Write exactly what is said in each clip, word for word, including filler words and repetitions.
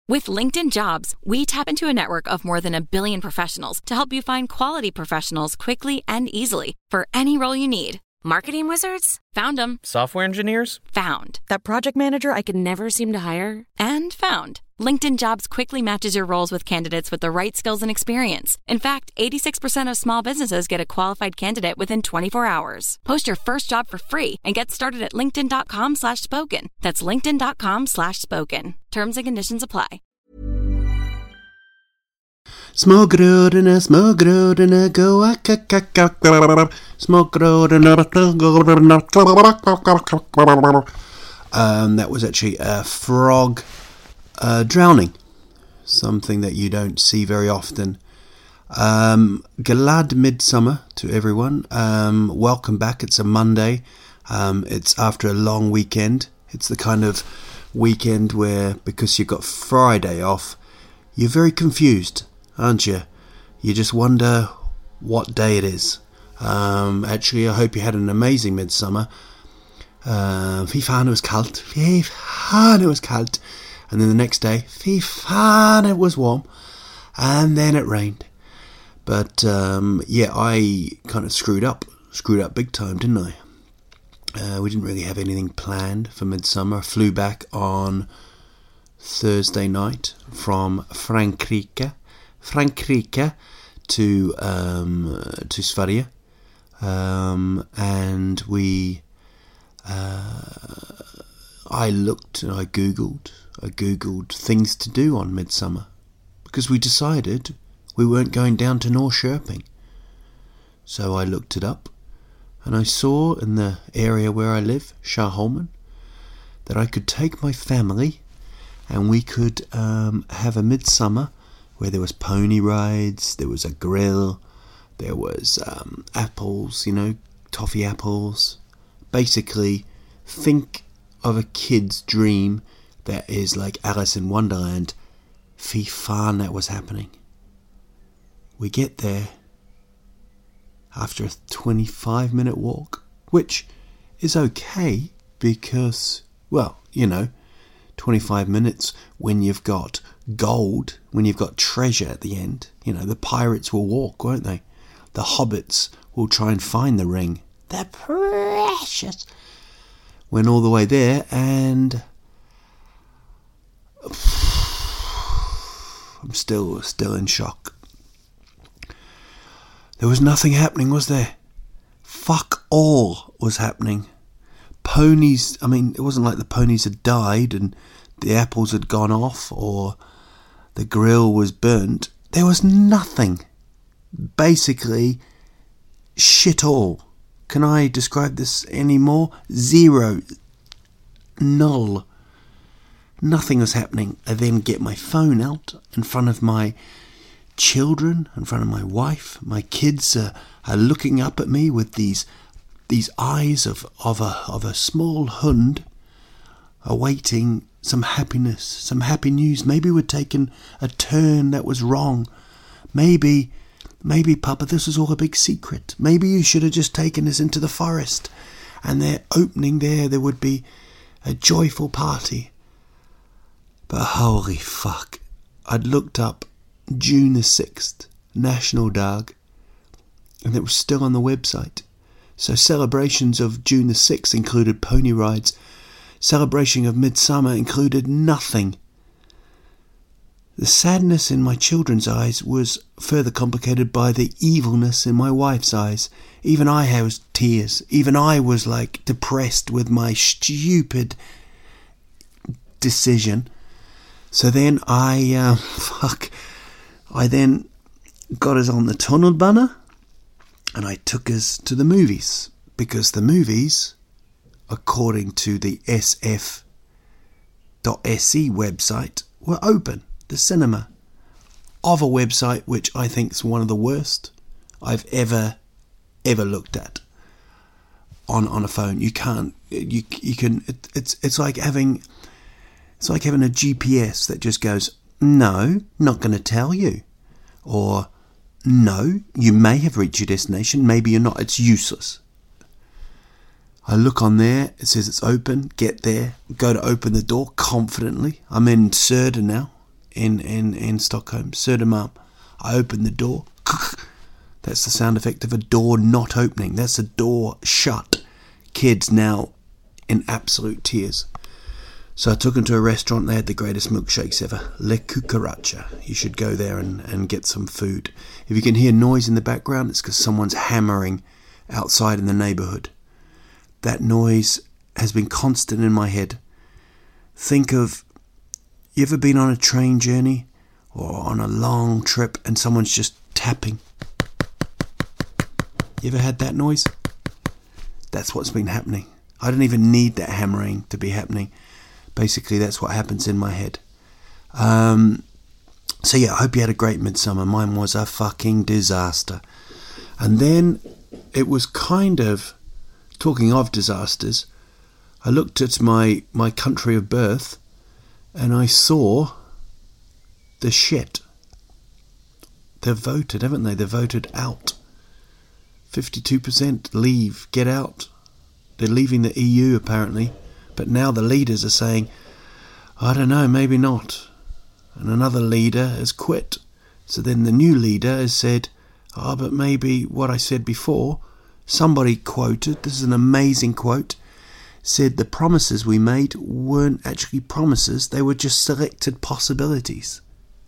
With LinkedIn Jobs, we tap into a network of more than a billion professionals to help you find quality professionals quickly and easily for any role you need. Marketing wizards? Found them. Software engineers? Found. That project manager I could never seem to hire? And found. LinkedIn Jobs quickly matches your roles with candidates with the right skills and experience. In fact, eighty-six percent of small businesses get a qualified candidate within twenty-four hours. Post your first job for free and get started at linkedin.com slash spoken. That's linkedin.com slash spoken. Terms and conditions apply. Smågrödorna, smågrödorna, goa kakakakak. Smågrödorna. Um, that was actually a frog uh, drowning. Something that you don't see very often. Um, glad midsummer to everyone. Um, welcome back. It's a Monday. Um, it's after a long weekend. It's the kind of weekend where, because you've got Friday off, you're very confused, aren't you? You just wonder what day it is. Um, actually, I hope you had an amazing midsummer. Uh, fy fan, it was kallt. Fy fan, it was kallt. And then the next day, fy fan, it was warm. And then it rained. But, um, yeah, I kind of screwed up. Screwed up big time, didn't I? Uh, we didn't really have anything planned for midsummer. I flew back on Thursday night from Frankrike, Frankrike to um, to Sverige, um, and we. Uh, I looked and I googled, I googled things to do on midsummer, because we decided we weren't going down to Norrköping. So I looked it up, and I saw in the area where I live, Skärholmen, that I could take my family. And we could um, have a midsummer where there was pony rides, there was a grill, there was um, apples, you know, toffee apples. Basically, think of a kid's dream that is like Alice in Wonderland. Fy fan, that was happening. We get there after a twenty-five minute walk, which is okay because, well, you know, twenty-five minutes when you've got gold, when you've got treasure at the end. You know, the pirates will walk, won't they? The hobbits will try and find the ring. They're precious. Went all the way there and I'm still still in shock. There was nothing happening, was there? Fuck all was happening. Ponies, I mean, it wasn't like the ponies had died and the apples had gone off or the grill was burnt. There was nothing. Basically, shit all. Can I describe this any more? Zero. Null. Nothing was happening. I then get my phone out in front of my children, in front of my wife. My kids are, are looking up at me with these these eyes of, of a of a small hund, awaiting some happiness, some happy news. Maybe we're taking a turn that was wrong. Maybe, maybe, Papa, this was all a big secret. Maybe you should have just taken us into the forest, and they're opening there, there would be a joyful party. But holy fuck, I'd looked up June the sixth, National Dag, and it was still on the website. So celebrations of June the sixth included pony rides. Celebration of Midsummer included nothing. The sadness in my children's eyes was further complicated by the evilness in my wife's eyes. Even I had tears. Even I was like depressed with my stupid decision. So then I, uh, fuck, I then got us on the tunnelbana. And I took us to the movies, because the movies, according to the S F dot S E website, were open. The cinema. Of a website which I think is one of the worst I've ever, ever looked at on, on a phone. You can't, you you can, it, it's it's like having, it's like having a G P S that just goes, no, not going to tell you. Or, no, you may have reached your destination, maybe you're not, it's useless. I look on there, it says it's open, get there, go to open the door confidently. I'm in Söder now, in, in, in Stockholm, Södermalm. I opened the door. That's the sound effect of a door not opening. That's a door shut. Kids now in absolute tears. So I took them to a restaurant. They had the greatest milkshakes ever. Le Cucaracha. You should go there and, and get some food. If you can hear noise in the background, it's because someone's hammering outside in the neighbourhood. That noise has been constant in my head. Think of, you ever been on a train journey or on a long trip and someone's just tapping? You ever had that noise? That's what's been happening. I don't even need that hammering to be happening. Basically, that's what happens in my head. Um, so yeah, I hope you had a great midsummer. Mine was a fucking disaster. And then it was kind of, talking of disasters, I looked at my, my country of birth and I saw the shit. They've voted, haven't they? They've voted out. fifty-two percent leave, get out. They're leaving the E U apparently. But now the leaders are saying, I don't know, maybe not. And another leader has quit. So then the new leader has said, oh, but maybe what I said before. Somebody quoted, this is an amazing quote, said the promises we made weren't actually promises, they were just selected possibilities.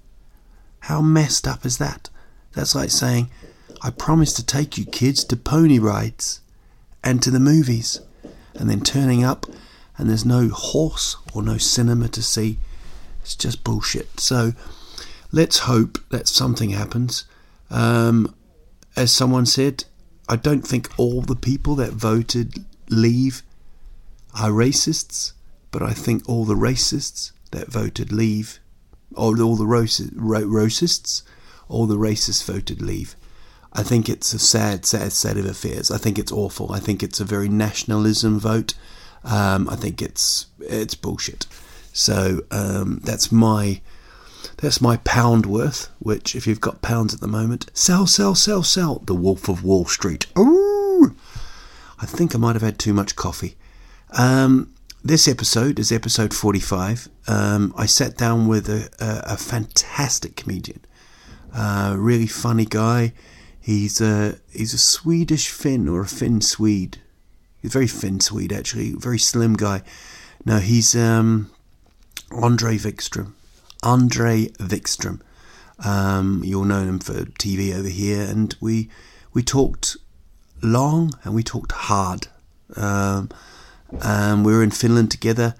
How messed up is that? That's like saying, I promised to take you kids to pony rides and to the movies, and then turning up and there's no horse or no cinema to see. It's just bullshit. So let's hope that something happens. Um, as someone said, I don't think all the people that voted leave are racists, but I think all the racists that voted leave, or all the racists, racists, all the racists voted leave. I think it's a sad, sad state of affairs. I think it's awful. I think it's a very nationalism vote. Um, I think it's it's bullshit. So um, that's my that's my pound worth. Which, if you've got pounds at the moment, sell, sell, sell, sell. The Wolf of Wall Street. Ooh! I think I might have had too much coffee. Um, this episode is episode forty-five. Um, I sat down with a, a, a fantastic comedian, uh, really funny guy. He's a he's a Swedish Finn or a Finn Swede. He's a very Finn Swede, actually. Very slim guy. No, he's um, Andre Wikström. Andre Wikström. Um, you'll know him for T V over here. And we we talked long and we talked hard. Um, and we were in Finland together.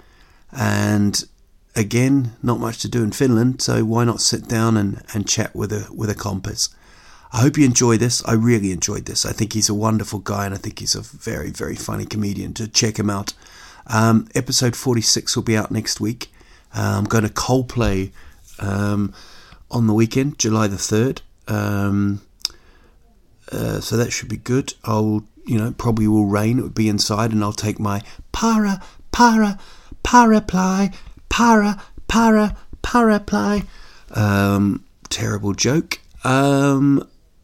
And again, not much to do in Finland. So why not sit down and, and chat with a with a compass? I hope you enjoy this. I really enjoyed this. I think he's a wonderful guy and I think he's a very, very funny comedian. To check him out. Um, episode forty-six will be out next week. Uh, I'm going to Coldplay um, on the weekend, July the third. Um, uh, so that should be good. I'll, you know, probably will rain. It would be inside and I'll take my para, para, paraply, para, para, paraply. Um, terrible joke. Um...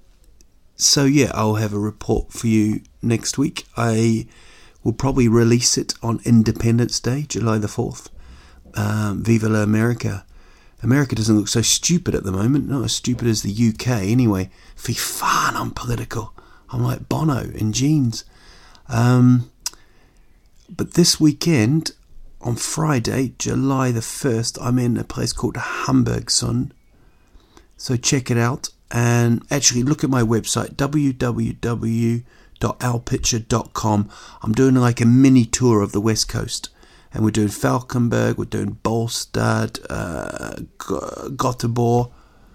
So yeah, I'll have a report for you next week. I will probably release it on Independence Day, July the fourth. Um, Viva la America. America doesn't look so stupid at the moment. Not as stupid as the U K anyway. Fy fan, I'm political. I'm like Bono in jeans. Um, but this weekend, on Friday, July the first, I'm in a place called Hamburgsund. So check it out. And actually look at my website, w w w dot al pitcher dot com. I'm doing like a mini tour of the West Coast. And we're doing Falkenberg, we're doing Bålstad, uh, Göteborg.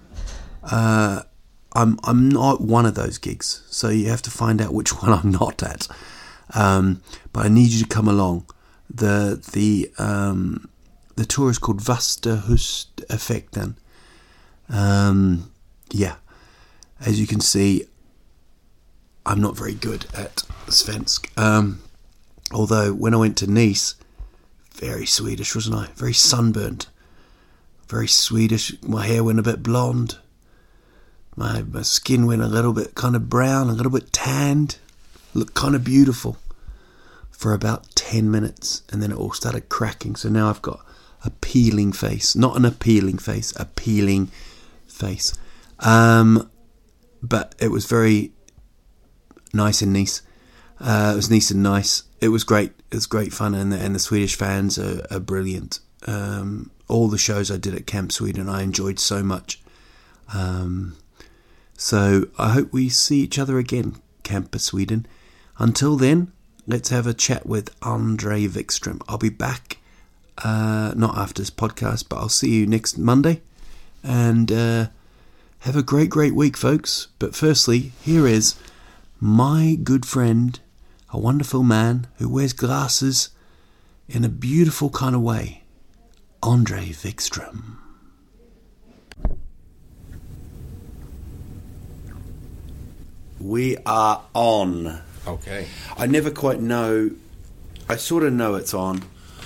Uh, I'm I'm not one of those gigs, so you have to find out which one I'm not at. Um, but I need you to come along. The the um, the tour is called Västerhuseffekten. Um, yeah, as you can see, I'm not very good at svensk. Um, although when I went to Nice, very Swedish, wasn't I? Very sunburnt, very Swedish. My hair went a bit blonde. My my skin went a little bit kind of brown, a little bit tanned. Looked kind of beautiful for about ten minutes, and then it all started cracking. So now I've got appealing face. Not an appealing face, appealing face. Um, but it was very nice in Nice. Uh, it was Nice and nice. It was great. It was great fun, and the, and the Swedish fans are, are brilliant. Um, all the shows I did at Camp Sweden, I enjoyed so much. Um, so I hope we see each other again, Camp Sweden. Until then, let's have a chat with Andre Wikström. I'll be back, uh, not after this podcast, but I'll see you next Monday. And uh, have a great, great week, folks. But firstly, here is my good friend, a wonderful man who wears glasses in a beautiful kind of way, Andre Wikström. We are on. Okay. I never quite know. I sort of know it's on,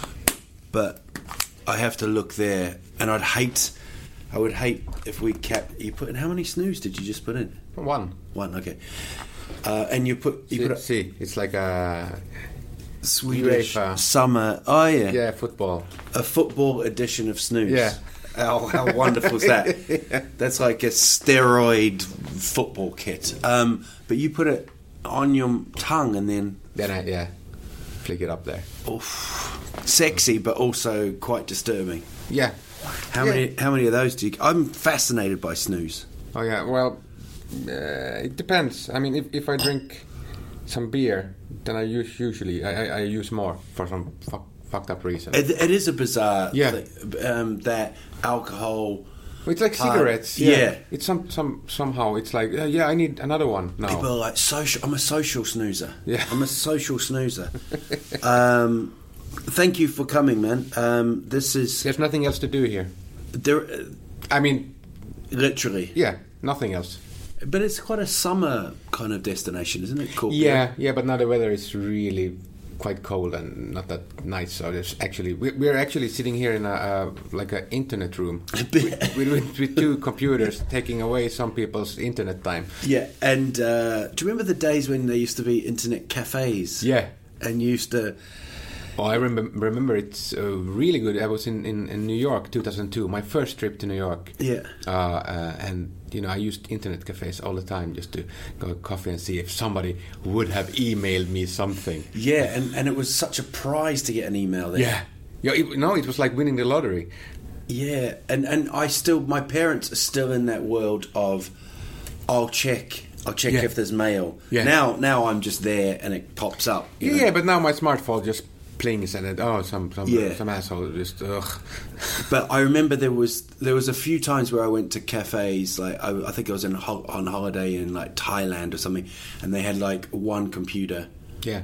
but I have to look there, and I'd hate. I would hate if we kept. You put in how many snooze did you just put in? One. One. Okay. Uh, and you put. You see, put a, see, it's like a Swedish UEFA. summer. Oh yeah. Yeah, football. A football edition of snooze. Yeah. How, how wonderful is that? Yeah. That's like a steroid football kit. Um, but you put it on your tongue and then... Then I, yeah, flick it up there. Oof. Sexy, but also quite disturbing. Yeah. How yeah. many How many of those do you... I'm fascinated by snooze. Oh, yeah, well, uh, it depends. I mean, if, if I drink some beer, then I use usually... I, I, I use more for some fuck, fucked up reason. It, it is a bizarre yeah. thing. Um, that alcohol... It's like cigarettes. Uh, yeah. yeah. It's some some somehow. It's like uh, yeah, I need another one now. People are like social. I'm a social snoozer. Yeah. I'm a social snoozer. um, thank you for coming, man. Um, this is. There's nothing else to do here. There. Uh, I mean, literally. Yeah, nothing else. But it's quite a summer kind of destination, isn't it? Cool. Yeah, yeah, but now the weather is really quite cold and not that nice. So there's actually we're actually sitting here in a uh, like an internet room with, with, with two computers taking away some people's internet time. Yeah, and uh, do you remember the days when there used to be internet cafes? Yeah, and you used to. Oh, I remember. Remember, it's uh, really good. I was in, in, in New York, two thousand two, my first trip to New York. Yeah, uh, uh, and you know, I used internet cafes all the time just to go coffee and see if somebody would have emailed me something. Yeah, and, and it was such a prize to get an email there. Yeah, yeah. It, no, it was like winning the lottery. Yeah, and and I still, my parents are still in that world of, I'll check. I'll check yeah. if there's mail. Yeah. Now, now I'm just there and it pops up. You yeah, know? but now my smartphone just plings and it, oh, some some, yeah. some asshole just ugh. But I remember there was there was a few times where I went to cafes. Like I, I think I was in ho- on holiday in like Thailand or something, and they had like one computer. Yeah.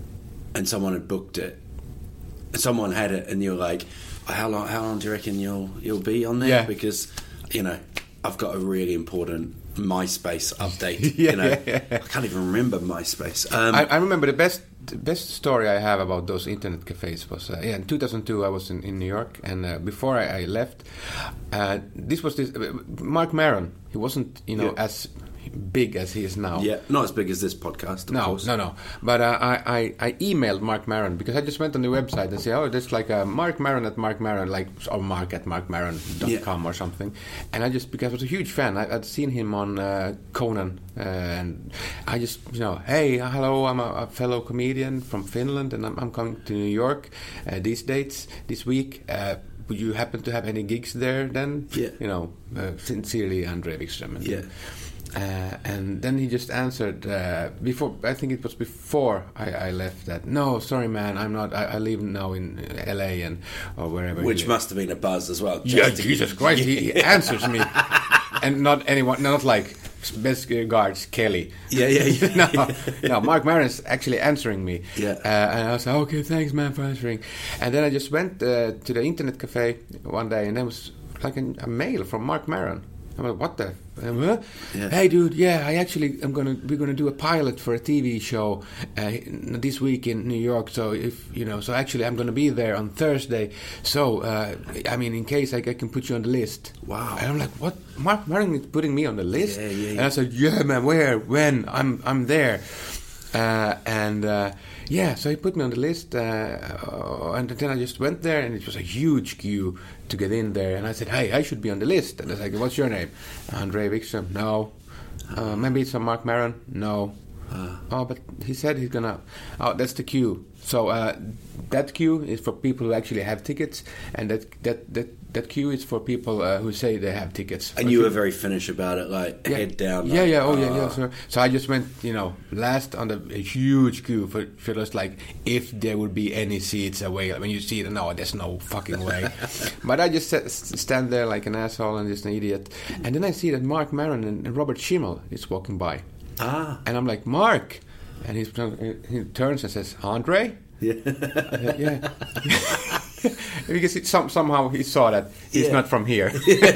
And someone had booked it. Someone had it, and you're like, how long? How long do you reckon you'll you'll be on there? Yeah. Because you know, I've got a really important MySpace update. yeah, you know, yeah, yeah. I can't even remember MySpace. Um, I, I remember the best the best story I have about those internet cafes was uh, yeah in two thousand two I was in, in New York, and uh, before I, I left, uh, this was this uh, Mark Maron. He wasn't you know yeah. as big as he is now. Yeah, not as big as this podcast. Of no, course. no, no. But uh, I, I, I emailed Mark Maron because I just went on the website and said, oh, there's like a Mark Maron at Mark Maron, like or Mark at mark maron dot com yeah. or something. And I just because I was a huge fan, I, I'd seen him on uh, Conan, uh, and I just you know, hey, hello, I'm a, a fellow comedian from Finland, and I'm, I'm coming to New York uh, these dates this week. Uh, would you happen to have any gigs there then? Yeah. You know, uh, sincerely, Andre Wikström. And, yeah. Uh, and then he just answered uh, before. I think it was before I, I left. That no, sorry, man, I'm not. I, I live now in L A and or wherever. Which must have been a buzz as well. Yeah, Jesus Christ, he, he answers me, and not anyone, not like best regards, Kelly. Yeah, yeah, yeah. no, no, Mark Maron's actually answering me. Yeah, uh, and I was like, okay, thanks, man, for answering. And then I just went uh, to the internet cafe one day, and there was like a, a mail from Mark Maron. I'm like, what the? Um, huh? yeah. Hey, dude, yeah, I actually am gonna we're gonna do a pilot for a T V show uh, this week in New York. So if you know, so actually I'm gonna be there on Thursday. So uh, I mean, in case I, I can put you on the list. Wow. And I'm like, what? Mark Maron is putting me on the list? Yeah, yeah, yeah. And I said, yeah, man, where, when? I'm I'm there. Uh, and uh, yeah, so he put me on the list, uh, and then I just went there, and it was a huge queue to get in there. And I said, "Hey, I should be on the list." And I was like, "What's your name?" Andre Wikström. No. Uh, maybe it's a Mark Maron. No. Uh, oh, but he said he's gonna. Oh, that's the queue. So uh, that queue is for people who actually have tickets, and that that that, that queue is for people uh, who say they have tickets. And you were very Finnish about it, like yeah. head down. Yeah, like, yeah, oh uh, yeah, yeah. So, so I just went, you know, last on the a huge queue for, for just like if there would be any seats available. When you see it, no, there's no fucking way. But I just sat, stand there like an asshole and just an idiot. And then I see that Mark Maron and, and Robert Schimmel is walking by. Ah. And I'm like, Mark. And he's, he turns and says, Andre? Yeah. Uh, yeah. Because it, some, somehow he saw that he's yeah. not from here.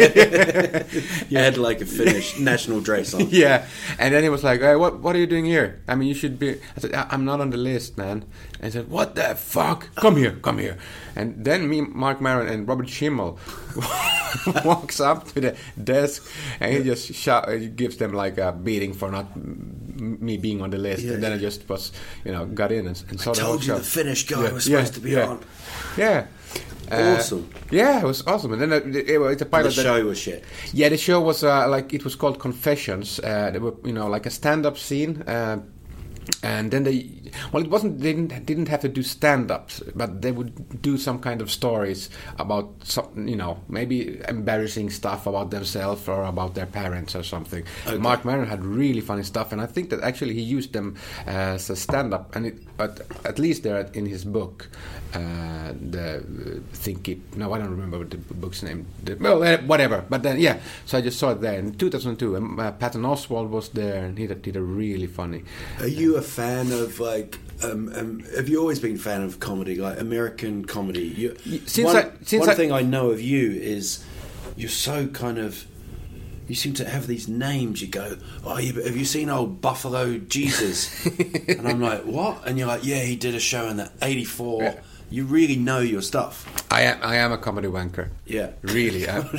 You had like a Finnish national dress on. Yeah. And then he was like, hey, what what are you doing here? I mean, you should be... I said, I'm not on the list, man. And he said, what the fuck? Come here, come here. And then me, Mark Maron, and Robert Schimmel walks up to the desk, and he just shout, he gives them like a beating for not m- me being on the list. Yeah. And then I just was, you know, got in and, and saw I the whole told you show. the Finnish guy Yeah, was supposed yeah, to be yeah. on. Yeah. Awesome. Uh, yeah, it was awesome. And then uh, it, it, it's a pilot. The that, show was shit. Yeah, the show was uh, like it was called Confessions. Uh, they were, you know, like a stand-up scene. Uh, and then they, well, it wasn't. They didn't, didn't have to do stand-ups, but they would do some kind of stories about some, you know, maybe embarrassing stuff about themselves or about their parents or something. Okay. Mark Maron had really funny stuff, and I think that actually he used them as a stand-up, and it, but at least they're in his book. Uh, the uh, think it. No, I don't remember what the book's name. The, well, uh, whatever. But then, yeah. So I just saw it there in two thousand two. And uh, Patton Oswalt was there, and he did, did a really funny. Are you a fan of like? Um, um, have you always been a fan of comedy, like American comedy? You, since one I, since one I, thing I know of you is you're so kind of. You seem to have these names. You go, oh, yeah, but have you seen old Buffalo Jesus? And I'm like, what? And you're like, yeah, he did a show in the eighty-four. Yeah. You really know your stuff. I am. I am a comedy wanker. Yeah, really. I,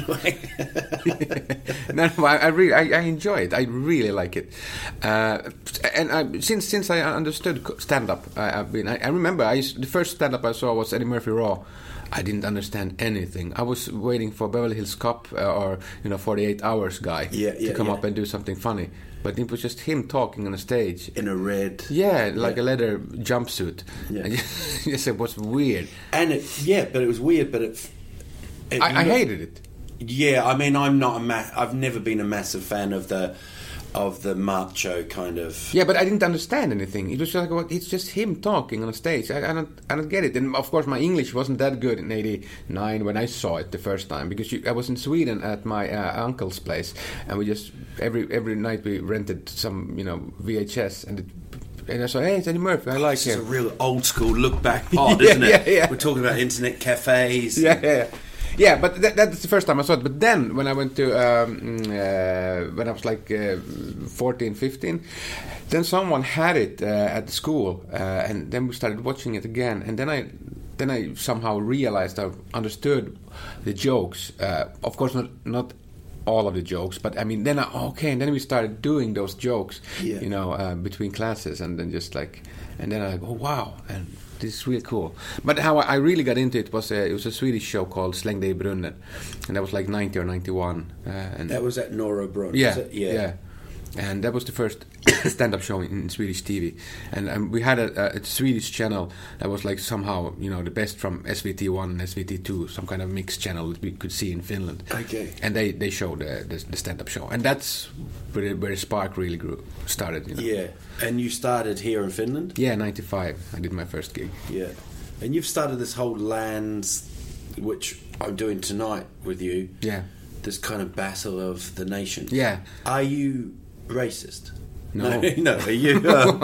no, no, I, I really, I, I enjoy it. I really like it. Uh, and I, since since I understood stand up, I, I've been. I, I remember I used, the first stand up I saw was Eddie Murphy Raw. I didn't understand anything. I was waiting for Beverly Hills Cop uh, or you know forty-eight hours guy yeah, yeah, to come yeah. up and do something funny. But it was just him talking on a stage. In a red... Yeah, like yeah. a leather jumpsuit. Yeah. And just, it was weird. And it, yeah, but it was weird, but it... it I, I hated it. Yeah, I mean, I'm not a... Ma- I've never been a massive fan of the... of the macho kind of... Yeah, but I didn't understand anything. It was just like, well, it's just him talking on a stage. I, I don't I don't get it. And of course, my English wasn't that good in eighty-nine when I saw it the first time, because you, I was in Sweden at my uh, uncle's place, and we just, every every night we rented some, you know, V H S, and it, and I saw, hey, it's Eddie Murphy, I like this him. is a real old school look back pod, yeah, isn't it? Yeah, yeah. We're talking about internet cafes. Yeah, yeah, yeah. Yeah, but that, that's the first time I saw it. But then, when I went to, um, uh, when I was like uh, fourteen, fifteen, then someone had it uh, at the school, uh, and then we started watching it again. And then I, then I somehow realized I understood the jokes. Uh, of course, not not all of the jokes, but I mean, then I, okay, and then we started doing those jokes, yeah. you know, uh, between classes, and then just like, and then I like, oh wow, and this is really cool. But how I really got into it was a, it was a Swedish show called Släng dig i brunnen, and that was like ninety or ninety-one. Uh, and that was at Norrbrunn. Yeah, yeah, yeah. And that was the first stand-up show in, in Swedish T V. And um, we had a, a Swedish channel that was like somehow, you know, the best from S V T one and S V T two, some kind of mixed channel that we could see in Finland. Okay. And they, they showed the, the, the stand-up show. And that's where, where Spark really grew, started, you know. Yeah. And you started here in Finland? Yeah, ninety-five. I did my first gig. Yeah. And you've started this whole Lands, which I'm doing tonight with you. Yeah. This kind of battle of the nations. Yeah. Are you racist? No. No, no. Are you? Um,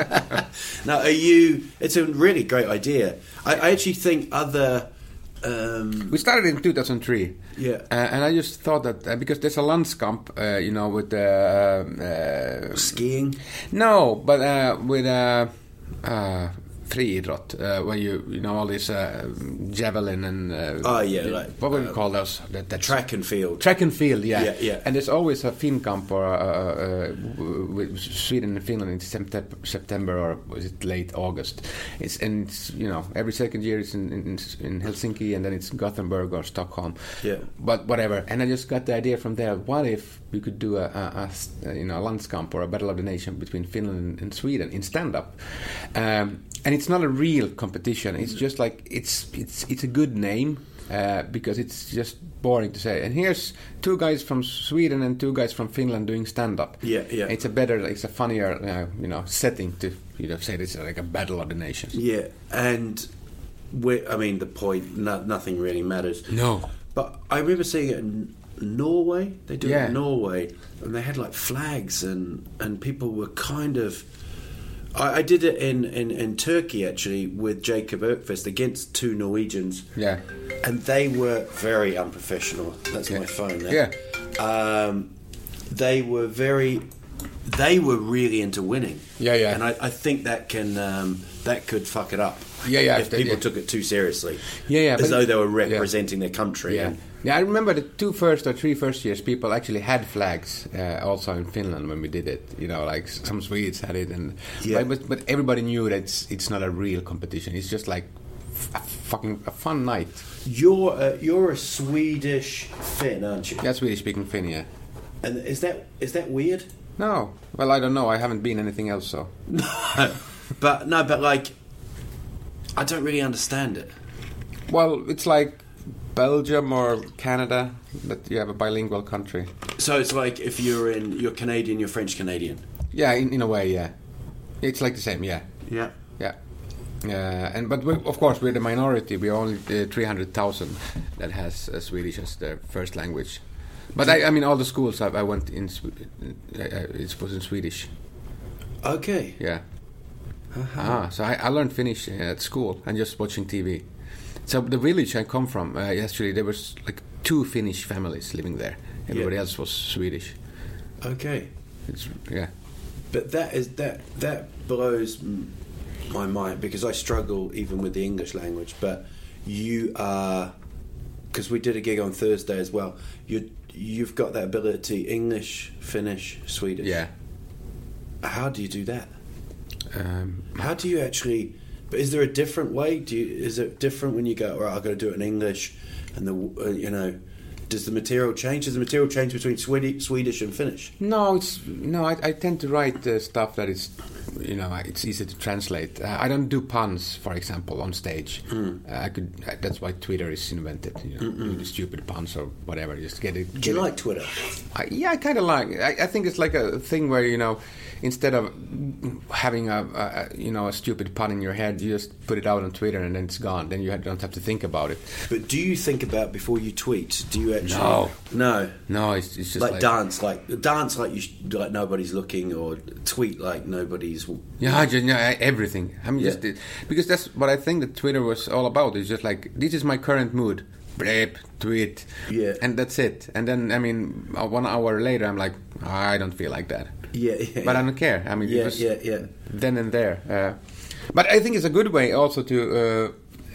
no, are you? It's a really great idea. I, I actually think other. Um, we started in two thousand three. Yeah. Uh, and I just thought that uh, because there's a landskamp, uh, you know, with uh, uh, skiing. No, but uh, with uh, uh, friidrott, uh, where you you know all this uh, javelin and uh, Oh, yeah, like, what would uh, you call those? That, that's Track and field. Track and field, yeah. Yeah, yeah. And there's always a Finnkamp or uh, uh, with Sweden and Finland in September, September or was it late August? It's and it's, you know every second year it's in, in in Helsinki and then it's Gothenburg or Stockholm. Yeah. But whatever. And I just got the idea from there. What if we could do a, a, a you know a landskamp or a battle of the nation between Finland and, and Sweden in stand up? Um, and it's not a real competition. It's just like it's it's it's a good name. Uh, because it's just boring to say. And here's two guys from Sweden and two guys from Finland doing stand-up. Yeah, yeah. It's a better, it's a funnier, uh, you know, setting to, you know, say it's like a battle of the nations. Yeah, and we I mean, the point, no, nothing really matters. No. But I remember seeing it in Norway. They do Yeah. it in Norway, and they had like flags, and and people were kind of. I, I did it in, in, in Turkey actually with Jacob Erkvist against two Norwegians. Yeah. And they were very unprofessional. That's Yeah. my phone there. Yeah. Um, they were very. They were really into winning. Yeah, yeah. And I, I think that can um, that could fuck it up. Yeah, yeah, If they- people yeah. took it too seriously. Yeah, yeah, As but- though they were yeah. representing their country. Yeah. And, Yeah, I remember the two first or three first years, people actually had flags uh, also in Finland when we did it. You know, like some Swedes had it, and Yeah. but, but everybody knew that it's it's not a real competition. It's just like f- a fucking a fun night. You're a, you're a Swedish Finn, aren't you? Yeah, Swedish speaking Finn, yeah. And is that is that weird? No, well, I don't know. I haven't been anything else, so. But no, but like, I don't really understand it. Well, it's like Belgium or Canada, that you have a bilingual country. So it's like if you're in, you're Canadian, you're French Canadian. Yeah, in, in a way, yeah. It's like the same, yeah. Yeah. Yeah. Uh, and but we, of course we're the minority. We're only uh, three hundred thousand that has uh, Swedish as their first language. But I, I mean, all the schools I, I went in, Swe- uh, it was in Swedish. Okay. Yeah. Ah, so I, I learned Finnish uh, at school and just watching T V. So the village I come from, uh, actually, there was like two Finnish families living there. Everybody Yeah. else was Swedish. Okay. It's yeah. But that is that that blows m- my mind because I struggle even with the English language. But you are, because we did a gig on Thursday as well. You you've got that ability: English, Finnish, Swedish. Yeah. How do you do that? Um, How do you actually? But is there a different way? Do you, is it different when you go? Right, I've got to do it in English, and the uh, you know, does the material change? Does the material change between Swedish, Swedish and Finnish? No, it's no. I, I tend to write uh, stuff that is, you know, it's easy to translate. Uh, I don't do puns, for example, on stage. Mm. Uh, I could. Uh, that's why Twitter is invented. You know, do the stupid puns or whatever. Just get it. Do get you it. like Twitter? I, yeah, I kind of like. I, I think it's like a thing where you know, instead of having a, a you know a stupid pun in your head, you just put it out on Twitter and then it's gone. Then you don't have to think about it. But do you think about before you tweet? Do you actually? No. No. No, it's, it's just Like, like, dance, like dance, like you sh- like nobody's looking, or tweet like nobody's. Yeah, just yeah, everything. I mean, Yeah. just because that's what I think that Twitter was all about. It's just like this is my current mood. Blip, tweet, Yeah. and that's it. And then I mean, uh, one hour later, I'm like, I don't feel like that. Yeah, yeah. But I don't care. I mean, Yeah, it was yeah, yeah. then and there. Uh, but I think it's a good way also to, uh, uh,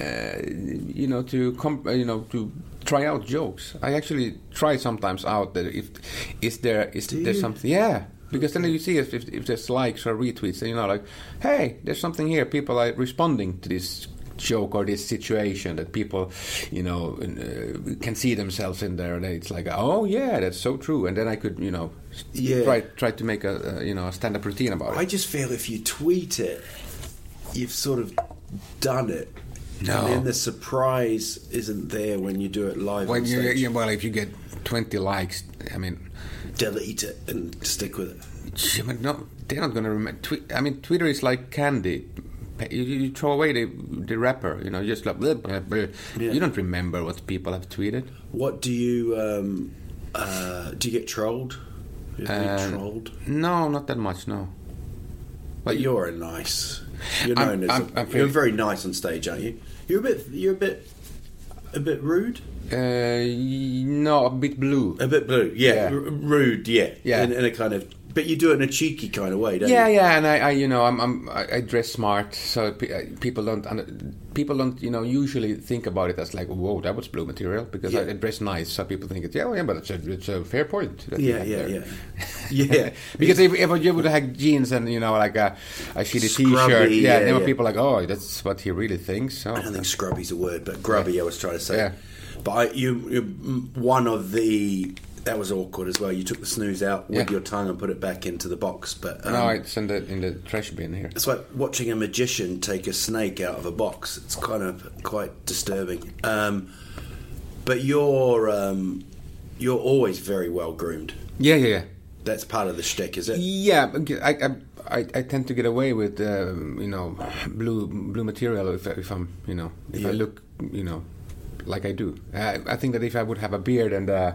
you know, to comp- uh, you know to try out jokes. I actually try sometimes out that if is there is Do there you? something, yeah. Because then you see if, if, if there's likes or retweets, and you know, like, hey, there's something here. People are responding to this joke or this situation that people, you know, uh, can see themselves in there. And it's like, oh yeah, that's so true. And then I could, you know, Yeah. try try to make a uh, you know a stand-up routine about it. I just feel if you tweet it, you've sort of done it. No. And then the surprise isn't there when you do it live When on you, stage. yeah, well, if you get twenty likes, I mean, Delete it and stick with it. yeah, but no, they're not going to remember. Twi- I mean, Twitter is like candy. You, you throw away the the wrapper, you know, just like blah, blah, blah. Yeah. You don't remember what people have tweeted. What do you um, uh, do? You get trolled? You ever Uh, get trolled? No, not that much. No. But you're a nice. You're I'm- known as. I'm- a, I'm you're pretty- very nice on stage, aren't you? You're a bit. You're a bit. A bit rude. Uh, y- no, a bit blue. A bit blue. Yeah. Yeah. R- rude. Yeah. Yeah. In, in a kind of But you do it in a cheeky kind of way, don't yeah, you? Yeah, yeah, and I, I, you know, I'm, I'm, I dress smart, so pe- people don't, people don't, you know, usually think about it as like, whoa, that was blue material, because Yeah. I, I dress nice, so people think it's yeah, well, yeah, but it's a, it's a fair point. that you Yeah, have yeah, there. yeah, yeah. Because if, if you would have jeans and you know like a, a shitty Scrubby, t-shirt, yeah, yeah, then yeah. people are like, oh, that's what he really thinks. So. I don't think scrubby's a word, but grubby, Yeah. I was trying to say. Yeah. But I, you, you, one of the that was awkward as well. You took the snooze out with Yeah. your tongue and put it back into the box. But um, No, it's in the in the trash bin here. it's like watching a magician take a snake out of a box. It's kind of quite disturbing. Um, but you're um, you're always very well groomed. Yeah, yeah, yeah. That's part of the shtick, is it? Yeah, I, I, I, I tend to get away with um, you know blue blue material if, if I'm you know if Yeah. I look you know like I do. I, I think that if I would have a beard and uh,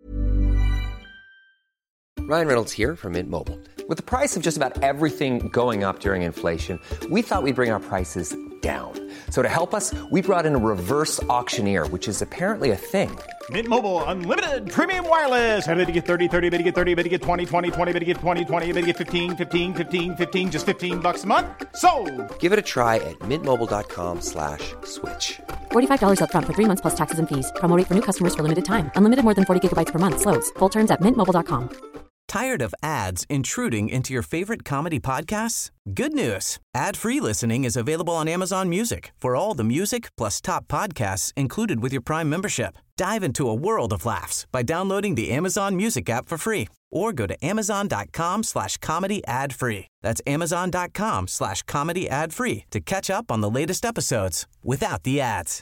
Ryan Reynolds here from Mint Mobile. With the price of just about everything going up during inflation, we thought we'd bring our prices down. So to help us, we brought in a reverse auctioneer, which is apparently a thing. Mint Mobile Unlimited Premium Wireless. How to get thirty, thirty, how to get thirty, how to get twenty, twenty, twenty, how to get twenty, twenty, how to get fifteen, fifteen, fifteen, fifteen, just fifteen bucks a month? Sold! Give it a try at mintmobile.com slash switch. forty-five dollars up front for three months plus taxes and fees. Promo rate for new customers for limited time. Unlimited more than forty gigabytes per month. Slows full terms at mint mobile dot com. Tired of ads intruding into your favorite comedy podcasts? Good news. Ad-free listening is available on Amazon Music for all the music plus top podcasts included with your Prime membership. Dive into a world of laughs by downloading the Amazon Music app for free or go to amazon.com slash comedy ad-free. That's amazon.com slash comedy ad-free to catch up on the latest episodes without the ads.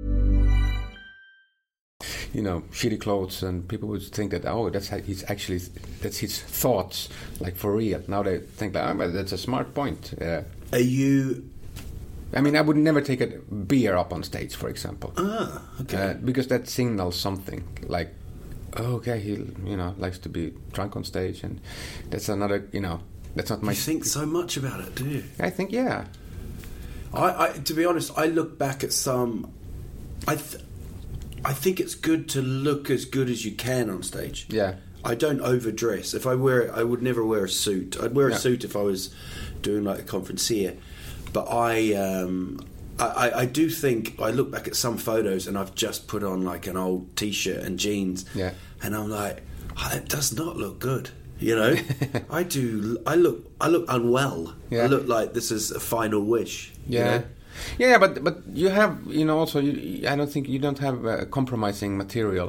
you know shitty clothes, and people would think that oh that's how he's actually that's his thoughts like for real. Now they think like oh, but that's a smart point. Uh, Are you? I mean, I would never take a beer up on stage, for example. Ah, okay. Uh, because that signals something like, oh, okay, he you know likes to be drunk on stage, and that's another you know that's not my. You think so much about it, do you? I think yeah. I, I to be honest, I look back at some. I th- I think it's good to look as good as you can on stage. Yeah. I don't overdress. If I wear, I would never wear a suit. I'd wear a Yeah. suit if I was doing like a conferencier. But I, um, I, I do think I look back at some photos and I've just put on like an old T-shirt and jeans, Yeah. and I'm like, oh, that does not look good. You know, I do. I look. I look unwell. Yeah. I look like this is a final wish. you Yeah. know? Yeah, but but you have you know also you, I don't think you don't have uh, compromising material.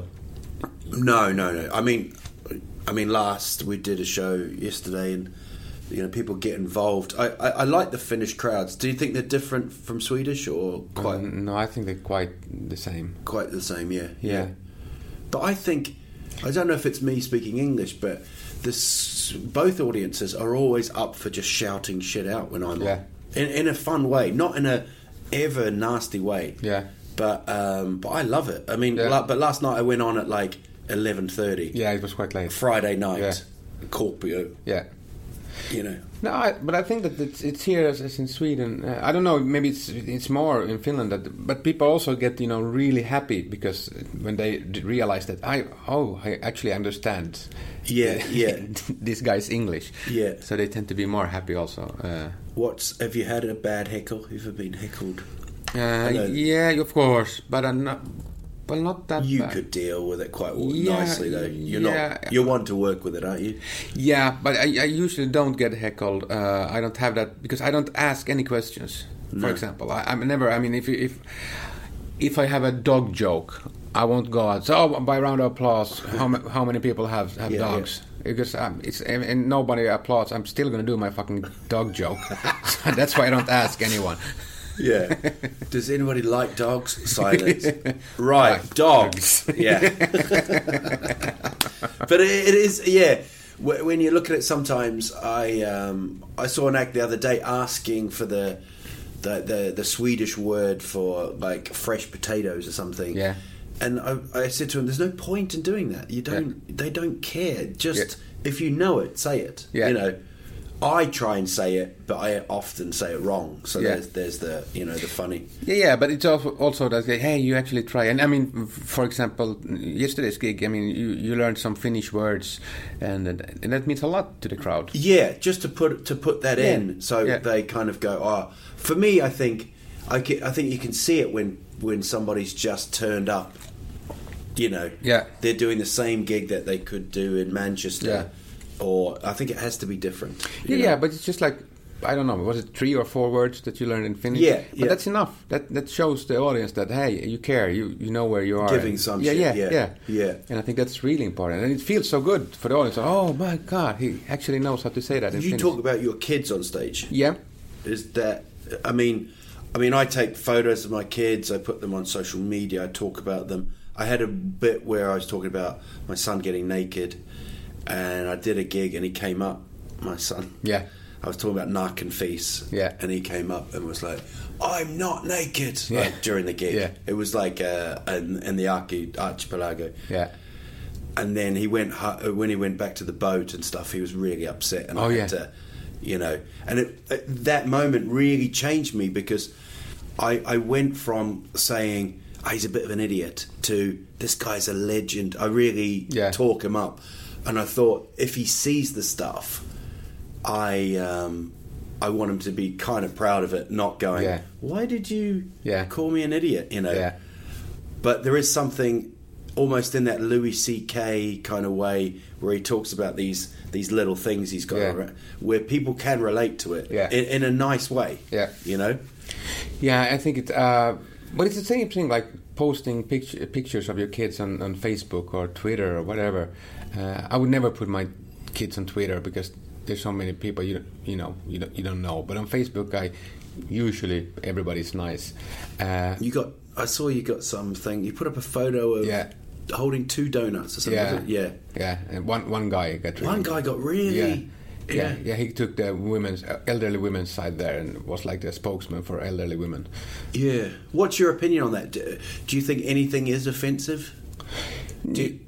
No, no, no. I mean, I mean, last we did a show yesterday, and you know, people get involved. I, I, I like the Finnish crowds. Do you think they're different from Swedish or quite Um, no, I think they're quite the same. quite the same? Yeah, Yeah. But I think I don't know if it's me speaking English, but this both audiences are always up for just shouting shit out when I'm Yeah. on. In, in a fun way, not in a ever nasty way. Yeah. But um, but I love it. I mean, Yeah. la- but last night I went on at like eleven thirty. Yeah, it was quite late. Friday night, Yeah. Corpio. Yeah. You know, No, I, but I think that it's, it's here as, as in Sweden. Uh, I don't know. Maybe it's it's more in Finland. That, but people also get you know really happy because when they d- realize that I oh I actually understand. Yeah, yeah. this guy's English. Yeah. So they tend to be more happy also. Uh, what's have you had a bad heckle? Have you ever been heckled? uh, Hello. yeah, of course, but I'm not. Well, not that. You bad. could deal with it quite Yeah, nicely, though. You're yeah. not. You're one to work with it, aren't you? Yeah, but I, I usually don't get heckled. Uh, I don't have that because I don't ask any questions. For No. example, I, I'm never. I mean, if if if I have a dog joke, I won't go out. So oh, by round of applause, how ma- how many people have have Yeah, dogs? Because um, it's and, and nobody applauds. I'm still going to do my fucking dog joke. So that's why I don't ask anyone. Yeah. Does anybody like dogs? Silence. Right, dogs. Yeah. But it, it is. Yeah. Wh- When you look at it, sometimes I um, I saw an act the other day asking for the the the, the Swedish word for like fresh potatoes or something. Yeah. And I, I said to him, "There's no point in doing that. You don't. They don't care. Just Yeah. if you know it, say it. Yeah. You know." I try and say it, but I often say it wrong. So Yeah. there's, there's the, you know, the funny. Yeah, yeah, but it's also also that hey, you actually try. And I mean, f- for example, yesterday's gig. I mean, you, you learned some Finnish words, and and that means a lot to the crowd. Yeah, just to put to put that Yeah. in, so Yeah. they kind of go. Oh, for me, I think I, ca- I think you can see it when when somebody's just turned up. You know, Yeah. they're doing the same gig that they could do in Manchester, Yeah. or I think it has to be different. you Yeah, know? yeah, but it's just like I don't know. Was it three or four words that you learned in Finnish? Yeah, but yeah. that's enough. That that shows the audience that hey, you care. You you know where you are. Giving And- some yeah, shit, yeah, yeah, yeah, yeah. And I think that's really important, and it feels so good for the audience. Oh my God, he actually knows how to say that in You Finnish. talk about your kids on stage. Yeah, Is that? I mean, I mean, I take photos of my kids. I put them on social media. I talk about them. I had a bit where I was talking about my son getting naked, and I did a gig, and he came up. My son. yeah, I was talking about Narcan Feast. Yeah. And he came up and was like, I'm not naked. Yeah. Like, during the gig. Yeah. It was like uh, in, in the Archi- archipelago. yeah. And then he went, hu- when he went back to the boat and stuff, he was really upset. And Oh, I yeah. had to, you know, and it, it, that moment really changed me because I, I went from saying, oh, he's a bit of an idiot, to this guy's a legend. I really Yeah. talk him up. And I thought, if he sees the stuff, I um, I want him to be kind of proud of it, not going, Yeah. why did you Yeah. call me an idiot, you know? Yeah. But there is something almost in that Louis C K kind of way where he talks about these these little things he's got, Yeah. around, where people can relate to it Yeah. in, in a nice way, Yeah. you know? Yeah, I think it. Uh, but it's the same thing like posting picture, pictures of your kids on, on Facebook or Twitter or whatever. Uh, I would never put my kids on Twitter because there's so many people you you know you don't, you don't know. But on Facebook, I usually everybody's nice. Uh, You got, I saw you got something, you put up a photo of Yeah. holding two donuts or something, yeah, was it? Yeah. yeah. And one one guy got really, One guy got really... Yeah. Yeah, yeah, he took the women's uh, elderly women's side there and was like the spokesman for elderly women. Yeah. What's your opinion on that? Do, do you think anything is offensive? Do you,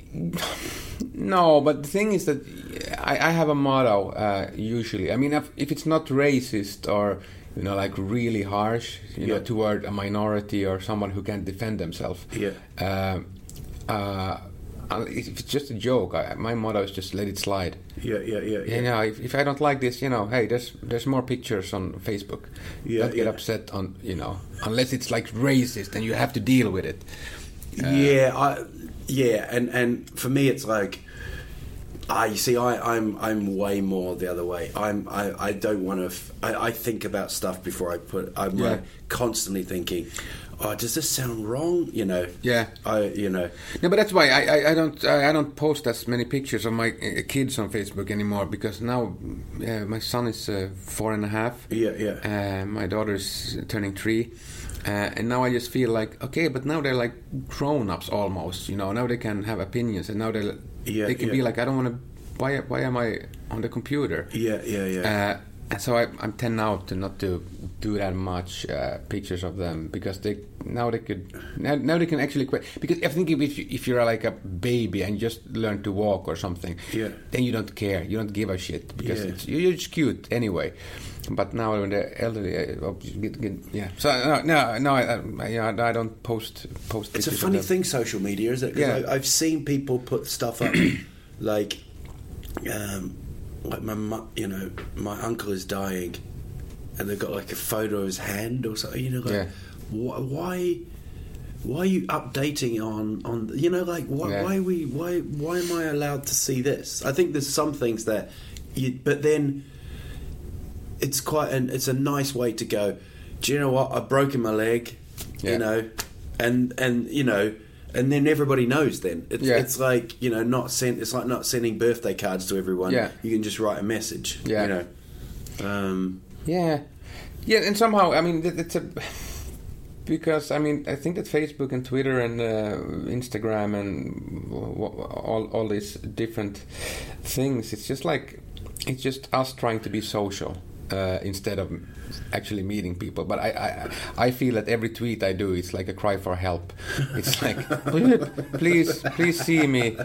No, but the thing is that I, I have a motto uh, usually. I mean, if, if it's not racist or you know, like really harsh, you Yeah. know, toward a minority or someone who can't defend themselves. Yeah. Uh, uh, if it's just a joke, I, my motto is just let it slide. yeah, yeah, yeah, yeah. You know, if, if I don't like this, you know, hey, there's there's more pictures on Facebook. Yeah, Don't get yeah. upset on, you know, unless it's like racist and you have to deal with it. yeah, I, yeah, and and for me, it's like, I you see, I I'm I'm way more the other way. I'm I, I don't want to. F- I, I think about stuff before I put. I'm Yeah. like constantly thinking, oh, does this sound wrong? You know. Yeah. I you know. No, but that's why I, I, I don't I, I don't post as many pictures of my uh, kids on Facebook anymore because now uh, my son is uh, four and a half. Yeah, yeah. Uh, my daughter's turning three, uh, and now I just feel like okay, but now they're like grown-ups almost. You know, now they can have opinions, and now they Yeah, they can yeah. be like, I don't want to. Why why am I on the computer? Yeah, yeah, yeah. Uh, and so I, I'm tend now to not to do that much uh, pictures of them because they now they could now, now they can actually quit because I think if you, if you're like a baby and just learn to walk or something, Yeah. then you don't care, you don't give a shit because Yeah. it's, you're just cute anyway. But now when they're elderly, uh, get, get, yeah. So no, no, no I, I, yeah, I don't post post. It's a pictures of funny them. thing, social media, isn't it? Because Yeah. I've seen people put stuff up, like, um, like my mu- you know, my uncle is dying, and they've got like a photo of his hand or something. You know, like, Yeah. wh- why, why are you updating on on? You know, like, why, Yeah. why are we, why, why am I allowed to see this? I think there's some things that, you, but then, it's quite an, it's a nice way to go. Do you know what? I've broken my leg. Yeah. You know, and and you know. And then everybody knows. Then it's, Yeah. it's like you know, not send. It's like not sending birthday cards to everyone. Yeah. You can just write a message. Yeah. You know. Um, Yeah, yeah, and somehow I mean it- it's a because I mean I think that Facebook and Twitter and uh, Instagram and w- w- all all these different things, it's just like it's just us trying to be social uh, instead of actually meeting people. But I, I I feel that every tweet I do, it's like a cry for help. It's like please please see me.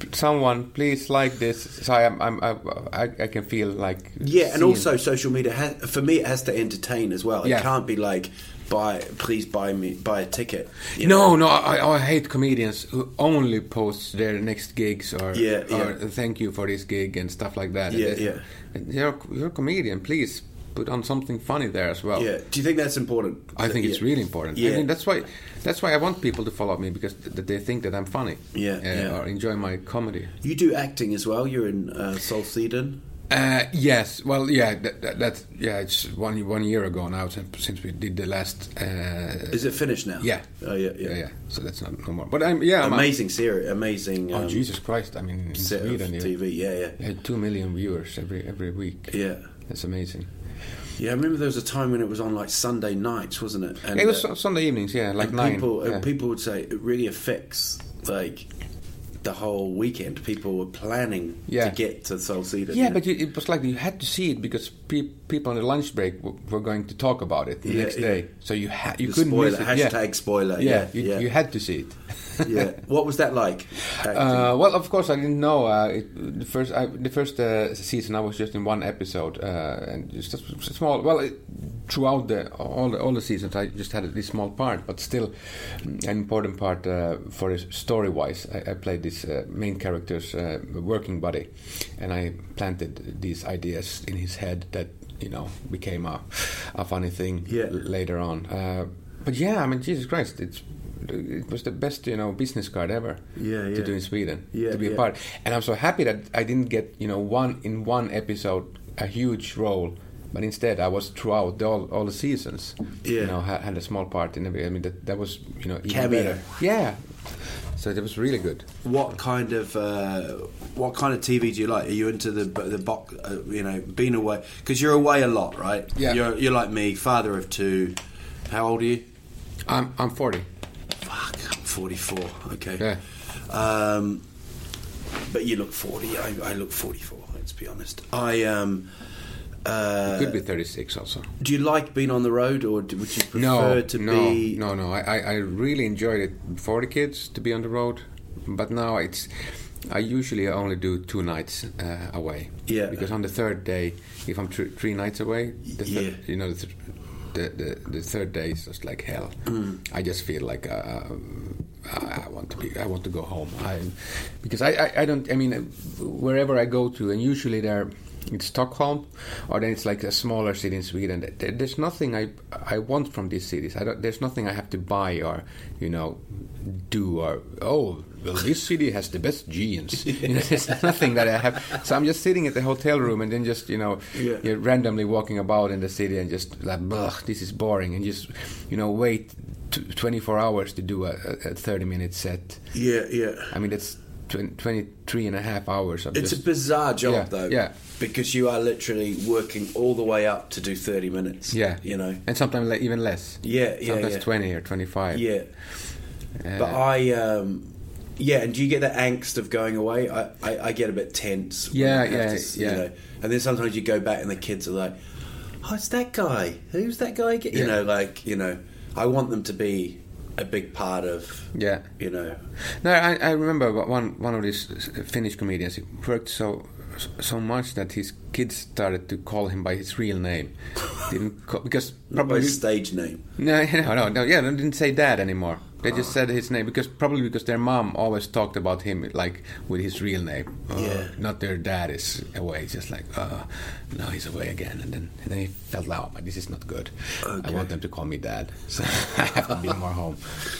someone please like this, so I'm, I'm, I, I can feel like yeah, and seen. also social media has, for me it has to entertain as well. It Yeah. can't be like buy, please buy me buy a ticket. you No, know? no, I, I hate comedians who only post their next gigs or, Yeah, or yeah. thank you for this gig and stuff like that. Yeah, And yeah. and You're, you're a comedian, please put on something funny there as well. Yeah. Do you think that's important? I think it's Yeah. really important. Yeah. I mean, that's why that's why I want people to follow me, because th- that they think that I'm funny. Yeah, uh, yeah. or enjoy my comedy. You do acting as well. You're in uh, Solsiden. Uh, yes, well, yeah, that, that, that's yeah. It's one one year ago now since, since we did the last. Uh, Is it finished now? Yeah. Oh yeah, yeah. yeah, yeah. So that's not no more. But I'm yeah. I'm, Amazing series. Amazing. Oh um, Jesus Christ! I mean, in set Sweden, of you, T V. Yeah, yeah. you had two million viewers every every week. Yeah. That's amazing. Yeah, I remember there was a time when it was on like Sunday nights, wasn't it? And, Yeah, it was uh, Sunday evenings, yeah, like and nine. people, yeah. and people would say it really affects like the whole weekend. People were planning Yeah. to get to Solsiden. Yeah, but you, it was like you had to see it because pe- people on the lunch break w- were going to talk about it the Yeah, next yeah. day. So you ha- you The couldn't spoiler, miss it. hashtag yeah. spoiler. Yeah, Yeah, you, yeah. you had to see it. Yeah. What was that like? acting? Uh, well, of course, I didn't know. Uh, it, the first, I, the first uh, season, I was just in one episode, uh, and just a s- small. Well, it, throughout the all the all the seasons, I just had a, this small part, but still mm, an important part uh, for his story-wise. I, I played this uh, main character's uh, working buddy, and I planted these ideas in his head that you know became a, a funny thing Yeah. l- later on. Uh, but yeah, I mean, Jesus Christ, it's. It was the best, you know, business card ever Yeah, to yeah. do in Sweden, Yeah, to be yeah. a part. And I'm so happy that I didn't get, you know, one in one episode a huge role, but instead I was throughout the, all all the seasons. Yeah. You know, had, had a small part in every. I mean, that that was, you know, even Cameo. better. Yeah. So that was really good. What kind of uh, what kind of T V do you like? Are you into the the box? Uh, you know, being away because you're away a lot, right? Yeah. You're you're like me, father of two. How old are you? I'm I'm forty. Fuck, I'm forty-four. Okay. Yeah. Um, but you look forty. I, I look forty-four. Let's be honest. I um. Uh, Could be thirty-six also. do you like being on the road, or do, would you prefer No, to no, be? no, no. I, I I really enjoyed it before the kids to be on the road, but now it's. I usually only do two nights uh, away. Yeah. Because on the third day, if I'm thr three nights away, the thir- Yeah. you know, the, th- the, the the third day is just like hell. Mm. I just feel like uh, I I want to be. I want to go home. I because I, I, I don't. I mean, wherever I go to, and usually there. It's Stockholm, or then it's like a smaller city in Sweden. There, there's nothing I I want from these cities. I don't, there's nothing I have to buy or you know do or oh well this city has the best jeans. You know, there's nothing that I have. So I'm just sitting at the hotel room and then just you know Yeah. you're randomly walking about in the city and just like ugh, this is boring and just you know wait t- twenty-four hours to do a, a thirty minute set. Yeah, yeah. I mean it's tw- twenty-three and a half hours. Of It's just, a bizarre job, Yeah, though. yeah. Because you are literally working all the way up to do thirty minutes. Yeah, You know. and sometimes le- even less. Yeah, yeah, Sometimes yeah. twenty or twenty-five. Yeah. Uh, But I, um, yeah, and do you get that angst of going away? I, I, I get a bit tense. when Yeah, I have yeah, to s- yeah. You know, and then sometimes you go back and the kids are like, "Oh, it's that guy. Who's that guy?" again?" You Yeah. know, like you know, I want them to be a big part of. Yeah. You know. No, I, I remember one one of these Finnish comedians. He worked so so much that his kids started to call him by his real name. Didn't call, because Not by probably stage name. no, no, no, no. Yeah, they didn't say dad anymore. They just said his name because probably because their mom always talked about him like with his real name. Uh, Yeah. Not their dad is away. It's just like, uh, no, he's away again. And then and then he felt, oh, but this is not good. Okay. I want them to call me dad, so I have to be more home.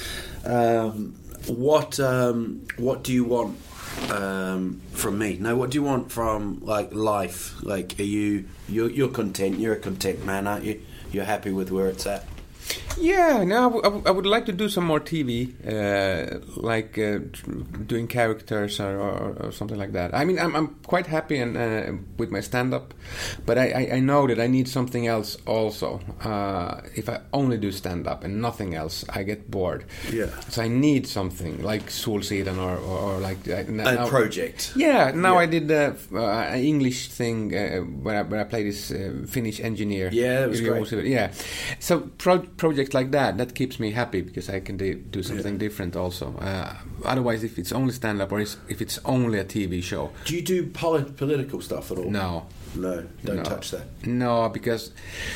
Um, what um, what do you want um, from me? No, what do you want from like life? Like, are you you're, you're content? You're a content man, aren't you? You're happy with where it's at. Yeah, no, I, w- I, w- I would like to do some more T V, uh, like uh, tr- doing characters or, or, or something like that. I mean, I'm, I'm quite happy and, uh, with my stand-up, but I, I, I know that I need something else also. Uh, if I only do stand-up and nothing else, I get bored. Yeah. So I need something like Solsidan or, or, or like... Uh, n- A now- project. Yeah, now Yeah. I did uh, f- uh, an English thing uh, where, I, where I played this uh, Finnish engineer. Yeah, that was great. Yeah. So pro- projects like that, that keeps me happy because I can do, do something yeah. different also. Uh, otherwise, if it's only stand-up or if it's only a T V show. Do you do poli- political stuff at all? No. No, don't no. touch that. No, because,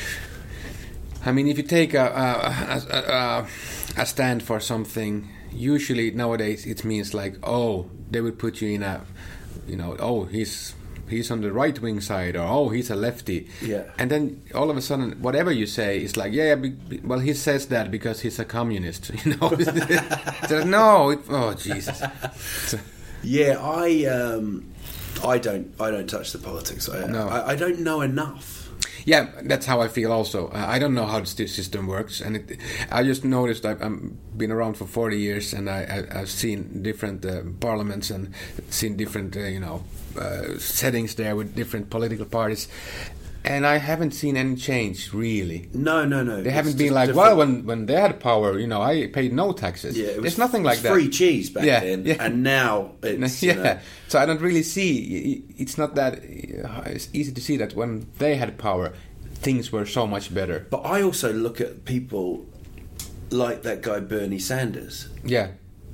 I mean, if you take a, a, a, a stand for something, usually nowadays it means like, oh, they would put you in a, you know, oh, he's... he's on the right-wing side, or oh, he's a lefty. Yeah. And then all of a sudden, whatever you say is like, yeah, be, be, well, he says that because he's a communist, you know. So, no, it, oh Jesus. So, yeah, I um, I don't I don't touch the politics. I, no. I, I don't know enough. Yeah, that's how I feel also. Uh, I don't know how the system works, and it, I just noticed I've, I've been around for forty years, and I, I, I've seen different uh, parliaments and seen different, uh, you know, uh, settings there with different political parties, and I haven't seen any change really. No, no, no. They it's haven't been like, different. well, when when they had power, you know, I paid no taxes. Yeah, it was, there's nothing like it was that. Free cheese back yeah, then, yeah. and now it's yeah. You know, so I don't really see. It's not that uh, it's easy to see that when they had power, things were so much better. But I also look at people like that guy Bernie Sanders. Yeah.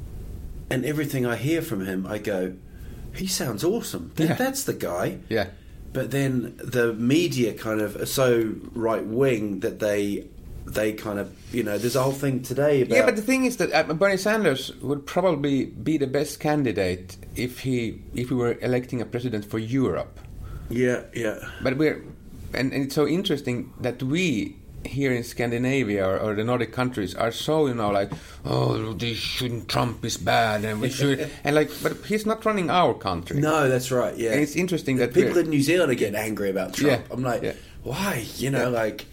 And everything I hear from him, I go, he sounds awesome. That, Yeah. That's the guy. Yeah. But then the media kind of are so right wing that they they kind of, you know, there's a whole thing today about... Yeah, but the thing is that uh, Bernie Sanders would probably be the best candidate if he if we were electing a president for Europe. Yeah, yeah. But we're... And, and it's so interesting that we here in Scandinavia or, or the Nordic countries are so, you know, like, oh, this shouldn't, Trump is bad, and we should, and like, but he's not running our country. No, that's right. Yeah, and it's interesting that people we're- in New Zealand are getting angry about Trump. Yeah, I'm like, yeah. why? You know, Yeah. like.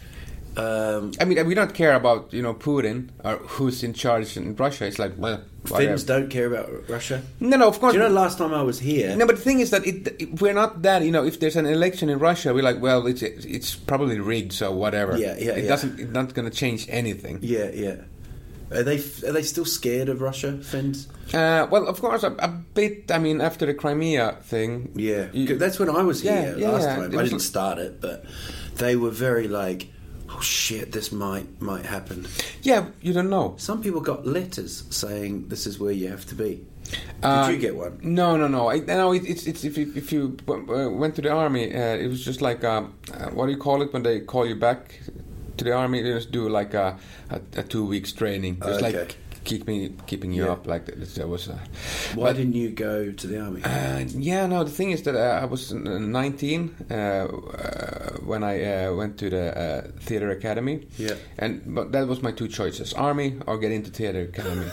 Um, I mean, we don't care about, you know, Putin or who's in charge in Russia. It's like, well, whatever. Finns don't care about Russia. No, no, of course. Do you know, last time I was here, No, but the thing is that it, it, we're not that, you know, if there's an election in Russia, we're like, well, it's it's probably rigged, so whatever. Yeah, yeah, It yeah. doesn't, it's not going to change anything. yeah, yeah. Are they are they still scared of Russia, Finns? Uh, well, of course, a, a bit. I mean, after the Crimea thing. Yeah, you- that's when I was Yeah, here yeah, last yeah. time. It I was didn't l- start it, but they were very like, oh shit, this might might happen. Yeah, you don't know. Some people got letters saying this is where you have to be. Did Uh, you get one? No, no, no. I, no, it, it's it's if you, if you uh, went to the army, uh, it was just like uh, uh, what do you call it when they call you back to the army? They just do like a, a, a two weeks training. It's Okay. like keep me keeping you Yeah. up like that. That was. Uh, Why but- didn't you go to the army? Uh, yeah, no. The thing is that uh, I was uh, nineteen uh, uh, when I uh, went to the uh, theater academy. Yeah. and but that was my two choices: army or get into theater academy.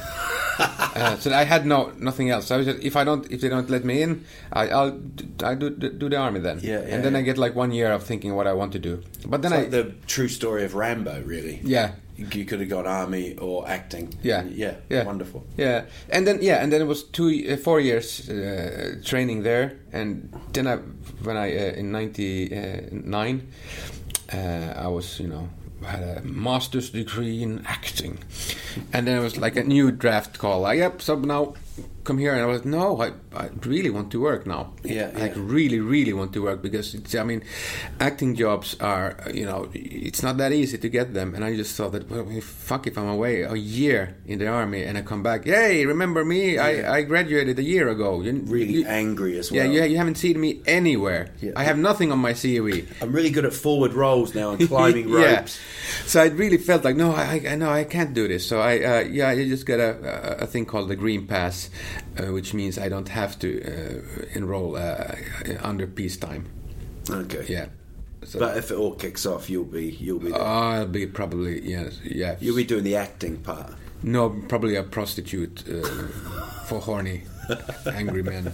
uh, so I had no nothing else. I was just, if I don't, if they don't let me in, I, I'll d- I do do the army then. Yeah, yeah, and then yeah. I get like one year of thinking what I want to do. But then It's I like the true story of Rambo, really. yeah. You, you could have got army or acting. Yeah, yeah, yeah, wonderful. Yeah, and then yeah, and then it was two, uh, four years uh, training there, and then I, when I uh, in ninety-nine, uh, I was you know had a master's degree in acting, and then it was like a new draft call. Like, yep, so now come here, and I was no, I, I really want to work now. Yeah, like yeah. really, really want to work because it's, I mean, acting jobs are you know it's not that easy to get them, and I just thought that well, if, fuck if I'm away a year in the army and I come back, hey, remember me? I, I graduated a year ago. You, Really you- angry as Yeah, well. you, you haven't seen me anywhere. Yeah. I have nothing on my C V. I'm really good at forward rolls now and climbing Yeah. ropes. So I really felt like no, I, I no, I can't do this. So I, uh, yeah, you just got a, a thing called the Green Pass, uh, which means I don't have to uh, enroll uh, under peacetime. Okay. Yeah. So But if it all kicks off, you'll be you'll be there. I'll be probably yes, yeah. You'll be doing the acting part. No, probably a prostitute uh, for horny, angry men.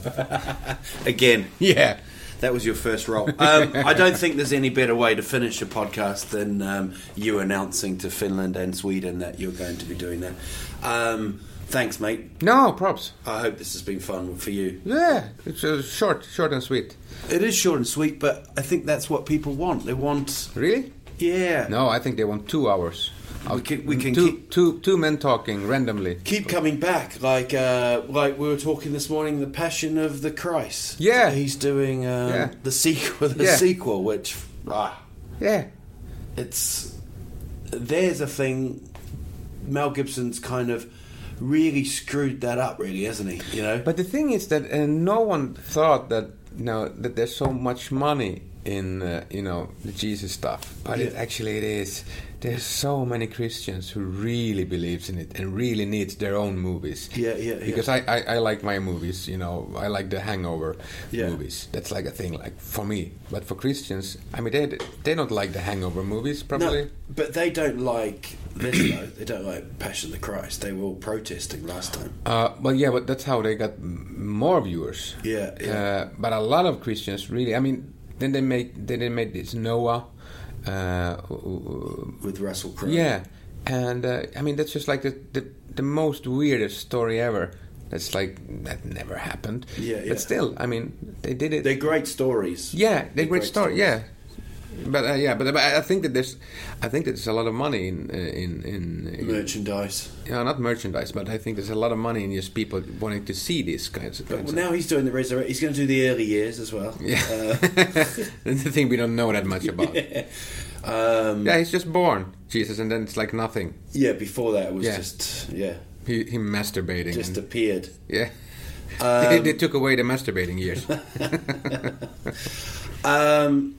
Again, Yeah. that was your first role. Um, I don't think there's any better way to finish a podcast than um, you announcing to Finland and Sweden that you're going to be doing that. Um, thanks, mate. No props. I hope this has been fun for you. Yeah, it's uh, short, short and sweet. It is short and sweet, but I think that's what people want. They want, Really? yeah. No, I think they want two hours. We can, we can two, keep, two, two men talking randomly. keep coming back, like uh, like we were talking this morning, the Passion of the Christ. Yeah. he's doing um, Yeah. the sequel, the Yeah. sequel, which ah, Yeah. it's there's a thing. Mel Gibson's kind of really screwed that up, really, hasn't he? You know. But the thing is that uh, no one thought that you know that there's so much money in uh, you know the Jesus stuff, but Yeah. it actually it is. There's so many Christians who really believes in it and really needs their own movies. Yeah, yeah, yeah. Because I, I, I like my movies, you know, I like the Hangover Yeah. movies. That's like a thing, like for me. But for Christians, I mean, they they don't like the Hangover movies, probably. No, but they don't like this though. They don't like Passion of the Christ. They were all protesting last time. Uh, well, yeah, but that's how they got m- more viewers. Yeah, yeah. Uh, but a lot of Christians really. I mean, then they made then they made this Noah. Uh, With Russell Crowe. yeah, and uh, I mean that's just like the, the the most weirdest story ever. That's like that never happened. Yeah, yeah. But still, I mean, they did it. They're great stories. Yeah, they're great story. stories. Yeah, but uh, yeah, but, but I think that there's, I think that there's a lot of money in uh, in in, in Merchandise. Yeah, not merchandise, but I think there's a lot of money in just people wanting to see these kinds of. But kinds well, now he's doing the resurrection. He's going to do the early years as well. Yeah, Uh, that's the thing we don't know that much about. yeah. Um, Yeah, he's just born, Jesus, and then it's like nothing. yeah. Before that, it was Yeah. just yeah, He, him masturbating. just and, appeared. yeah. Um, they, they took away the masturbating years. Um,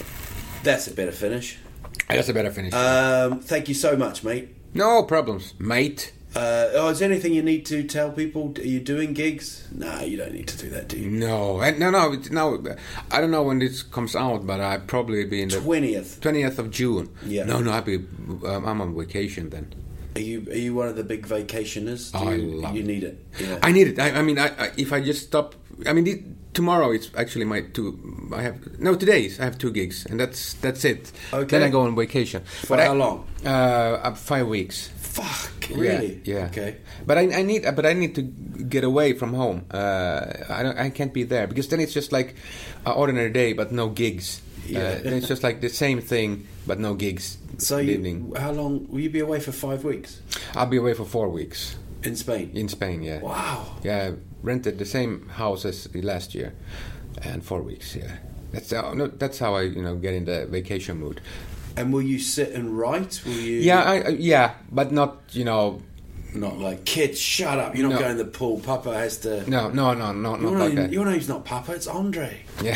that's a better finish. That's a better finish. Um, thank you so much, mate. no problems, mate. Uh, oh, is there anything you need to tell people? Are you doing gigs? No, you don't need to do that, do you? No, and no, no, it's- no. I don't know when this comes out, but I'll probably be in the Twentieth. twentieth of June. Yeah. No, no, I'll be. Um, I'm on vacation then. Are you are you one of the big vacationers? Do Oh, I you, love you it. need it. Yeah. I need it. I, I mean, I, I, if I just stop. I mean, the, tomorrow it's actually my two. I have no today. I have two gigs, and that's that's it. Okay. Then I go on vacation. For how long? Uh, uh, five weeks. Fuck, really? Yeah. yeah. Okay. But I, I need, but I need to get away from home. Uh, I don't, I can't be there because then it's just like an ordinary day, but no gigs. Yeah. Uh, then it's just like the same thing, but no gigs. So, evening. you, how long will you be away for? Five weeks I'll be away for four weeks in Spain. in Spain. Yeah. Wow. Yeah, rented the same house as last year, and four weeks. Yeah. That's how, no, that's how I you know get in the vacation mood. And will you sit and write? Will you? Yeah, I, I, yeah, but not you know. Not like kids. Shut up! You're not No. going to the pool. Papa has to. No, no, no, no, You not know, like that. you know he's not Papa. It's Andre. Yeah.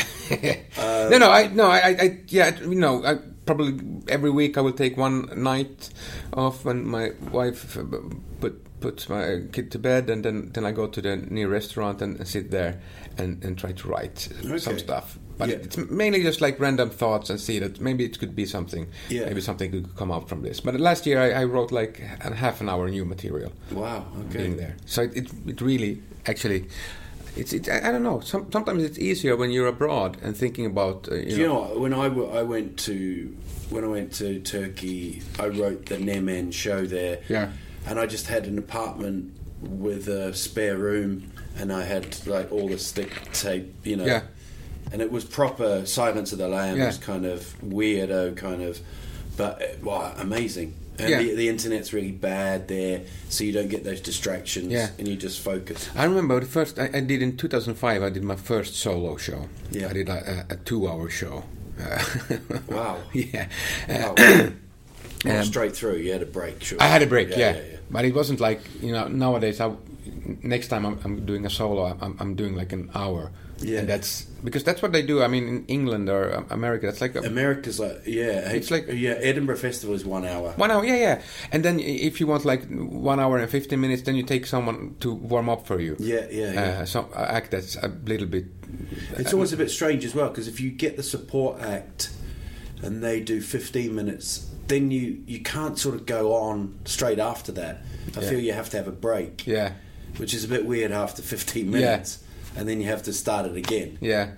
no, no, I, no, I, I, I yeah, you know, I probably every week I will take one night off when my wife uh, put puts my kid to bed, and then, then I go to the near restaurant and, and sit there and, and try to write Okay. some stuff. But Yeah. it's mainly just like random thoughts and see that maybe it could be something. Yeah. Maybe something could come out from this. But last year I, I wrote like a half an hour new material. Wow. Okay. Being there, so it, it, it really actually. It's, it, I I don't know. Some, sometimes it's easier when you're abroad and thinking about. Uh, you Do you know what? When I, w- I went to when I went to Turkey, I wrote the Nemen show there. Yeah. And I just had an apartment with a spare room, and I had like all the stick tape, you know. Yeah. And it was proper Silence of the Lambs, Yeah. kind of weirdo, kind of, but uh, wow, amazing. And Yeah. the, the internet's really bad there, so you don't get those distractions, Yeah. and you just focus. I remember the first I, I did in two thousand five. I did my first solo show. Yeah. I did a, a, a two-hour show. Uh, Wow. yeah. Uh, Wow. Not Um, straight through. You had a break. Sure. I had a break, yeah, yeah, yeah, yeah. but it wasn't like you know nowadays. I, next time I'm, I'm doing a solo, I'm, I'm doing like an hour, Yeah. and that's because that's what they do. I mean, in England or um, America, it's like a, America's like yeah, It's like- yeah. Edinburgh Festival is one hour. one hour, yeah, yeah. And then i- if you want like one hour and fifteen minutes, then you take someone to warm up for you. Yeah, yeah, yeah. Uh, so uh, act that's a little bit. It's always a bit strange as well because if you get the support act and they do fifteen minutes, then you you can't sort of go on straight after that. I Yeah. feel you have to have a break. Yeah. Which is a bit weird after fifteen minutes, and then you have to start it again. Yeah.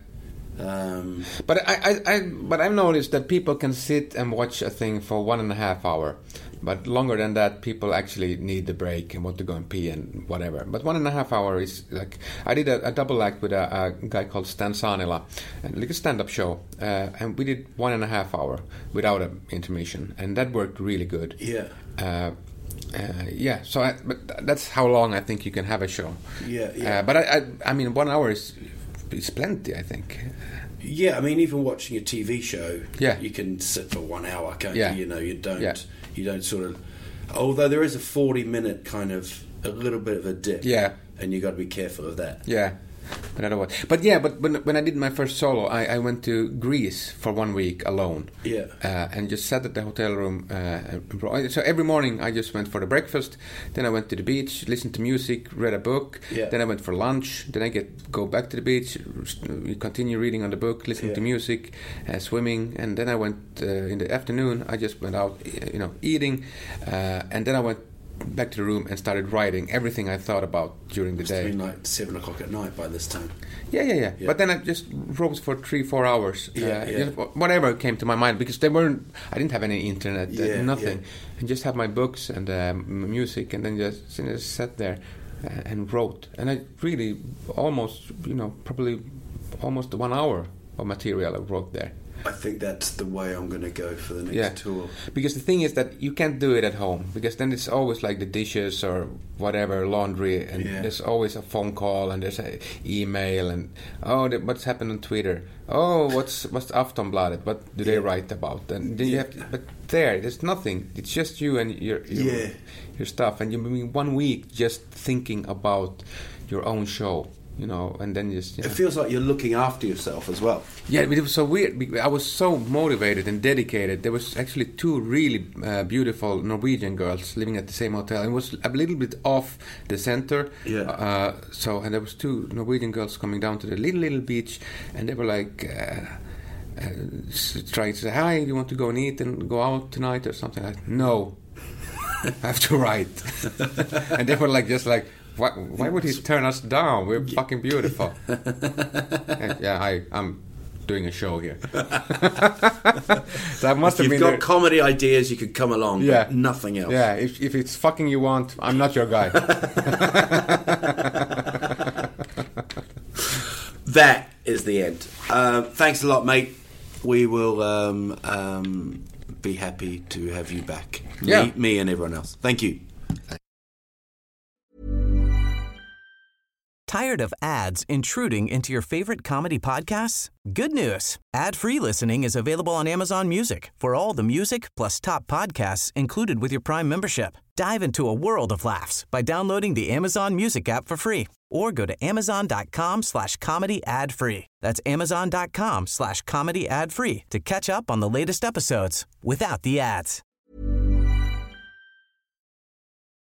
Um, But I, I, I, but I've noticed that people can sit and watch a thing for one and a half hour, but longer than that, people actually need the break and want to go and pee and whatever. But one and a half hour is like I did a, a double act with a, a guy called Stan Sanila, and like a stand-up show, uh, and we did one and a half hour without an intermission, and that worked really good. yeah, Uh, uh, yeah, so I, but that's how long I think you can have a show. Yeah, yeah. Uh, but I, I, I mean, one hour is is plenty. I think. Yeah, I mean, even watching a T V show, Yeah. you can sit for one hour, can't Yeah. you? You know, you don't, Yeah. you don't sort of. Although there is a forty-minute kind of a little bit of a dip, Yeah. and you got to be careful of that. Yeah, another one. But yeah, but when when I did my first solo, I, I went to Greece for one week alone. Yeah. Uh, and just sat at the hotel room. Uh, so every morning I just went for the breakfast. Then I went to the beach, listened to music, read a book. Yeah. Then I went for lunch. Then I get go back to the beach, we continue reading on the book, listening Yeah. to music, uh, swimming. And then I went uh, in the afternoon. I just went out, you know, eating. Uh, and then I went back to the room and started writing everything I thought about during the It's day. been like seven o'clock at night by this time. Yeah, yeah, yeah, Yeah. But then I just wrote for three, four hours. Yeah, uh, yeah. Just whatever came to my mind, because they weren't. I didn't have any internet, uh, Yeah, nothing, yeah. and just have my books and um, music, and then just, you know, just sat there uh, and wrote. And I really almost, you know, probably almost one hour of material I wrote there. I think that's the way I'm going to go for the next Yeah, tour. because the thing is that you can't do it at home, because then it's always like the dishes or whatever, laundry, and Yeah. there's always a phone call and there's an email and oh, the, what's happened on Twitter? Oh, what's what's Aftonbladet? What do they Yeah. write about? And then you have, to, but there, there's nothing. It's just you and your your, Yeah. your stuff, and you've been one week just thinking about your own show. You know, and then just you know. It feels like you're looking after yourself as well. Yeah, but it was so weird. because I was so motivated and dedicated. There was actually two really uh, beautiful Norwegian girls living at the same hotel. It was a little bit off the center. Yeah. Uh, so, and there was two Norwegian girls coming down to the little little beach, and they were like uh, uh, s- trying to say, "Hi, you want to go and eat and go out tonight or something?" Like, no, I have to write. And they were like, just like. Why, why would he turn us down? We're fucking beautiful. And, yeah, I, I'm doing a show here. So I must If have you've been got there. comedy ideas, you could come along, Yeah. but nothing else. Yeah, if, if it's fucking you want, I'm not your guy. That is the end. Uh, thanks a lot, mate. We will um, um, be happy to have you back. Yeah. Me, me and everyone else. Thank you. Tired of ads intruding into your favorite comedy podcasts? Good news. Ad-free listening is available on Amazon Music for all the music plus top podcasts included with your Prime membership. Dive into a world of laughs by downloading the Amazon Music app for free or go to amazon.com slash comedy ad free. That's amazon.com slash comedy ad free to catch up on the latest episodes without the ads.